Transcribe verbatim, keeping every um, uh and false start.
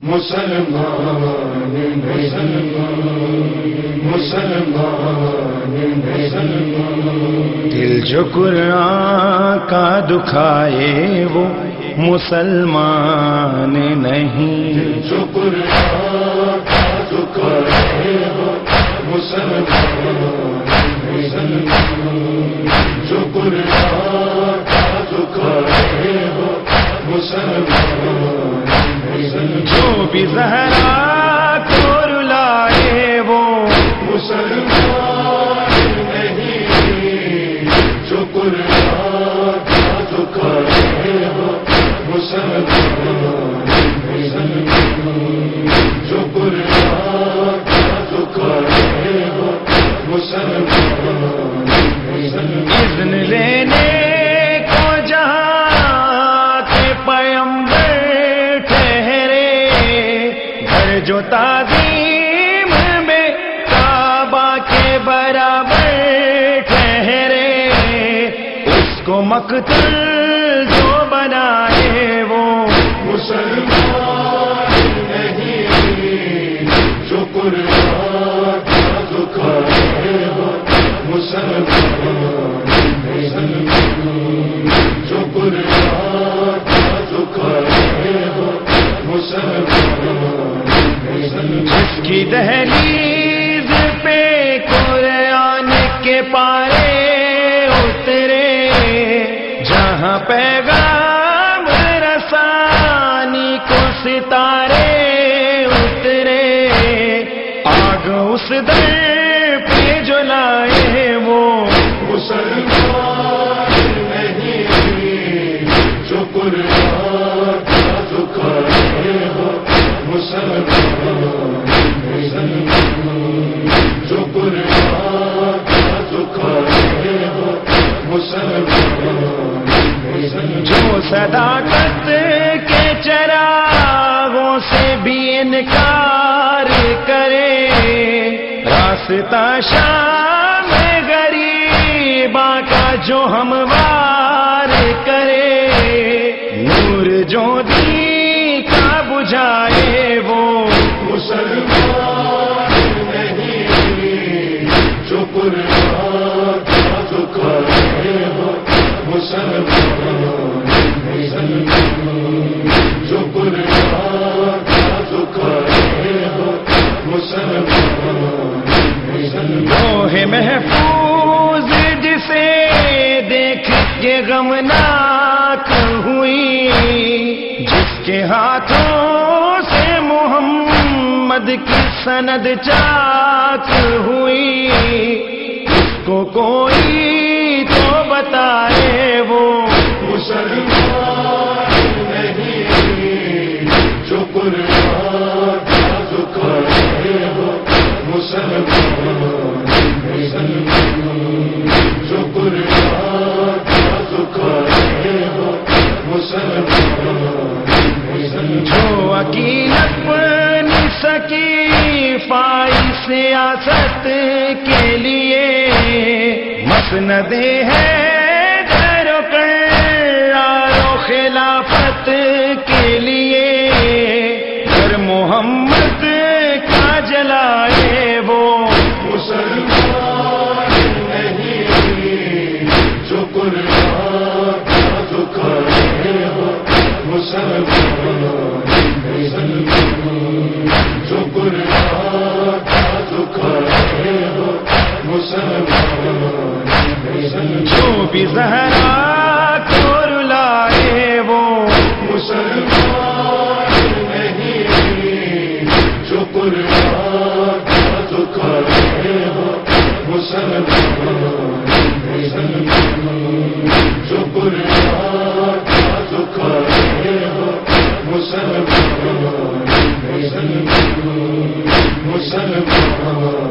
مسلمان مسلمان مسلمان دل جو قرآن کا دکھائے وہ مسلمان نہیں، جو قرآن کا دکھائے وہ مسلمان مسلمان، جو قرآن کا دکھائے وہ مسلمان، جو بھی زہرا کو رلائے وہ مسلمان نہیں، جو قرآن کا دکھائے وہ مسلمان مسلمان، جو قرآن کا دکھائے وہ مسلمان مسلمان۔ اذن لینے کو جہاں کے پیمبر ٹھہرے، گھر جو تعظیم میں کعبہ کے برابر ٹھہرے، اس کو مقتل جو بنائے وہ مسلمان نہیں، جو قرآن کا دکھائے وہ مسلمان مسلمان، جو قرآن کا دکھائے وہ مسلمان مسلمان۔ جس کی دہلیز پہ قرآن کے پارے اترے، جہاں پیغام رسانی کو ستارے اترے، آگ اس در پہ جلائے وہ مسلمان نہیں، جو قرآن کا دکھائے وہ مسلمان مسلمان، جو قرآن کا دکھائے وہ مسلمان مسلمان۔ جو صداقت کے چراغوں سے بھی انکار کرے، راستہ شام غریباں کا جو ہموار کرے، نور جو دی کا بجھائے وہ مسلمان نہیں، جو قرآن کا دکھائے وہ مسلمان مسلمان، جو قرآن کا دکھائے وہ مسلمان مسلمان۔ لوح محفوظ جسے دیکھ کے غمناک ہوئی، جس کے ہاتھوں سے محمد کی سند چاک ہوئی، اس کو کوئی تو بتائے وہ مسلمان نہیں، جو قرآن کا دکھائے وہ مسلمان مسلمان، جو قرآن کا دکھائے وہ مسلمان مسلمان۔ جو وکیل اپنی سکیفائی سیاست کے لیے مسند ہے در و قرار و خلافت کے لیے، گر محمد کا جلائے وہ مسلمان نہیں، جو قرآن کا دکھائے وہ مسلمان مسلمان، جو قرآن کا دکھائے وہ مسلمان مسلمان۔ جو بھی زہرا کو رلائے وہ مسلمان نہیں، جو قرآن کا دکھائے وہ مسلمان مسلمان، جو قرآن کا دکھائے وہ مسلمان مسلمان مسلمان۔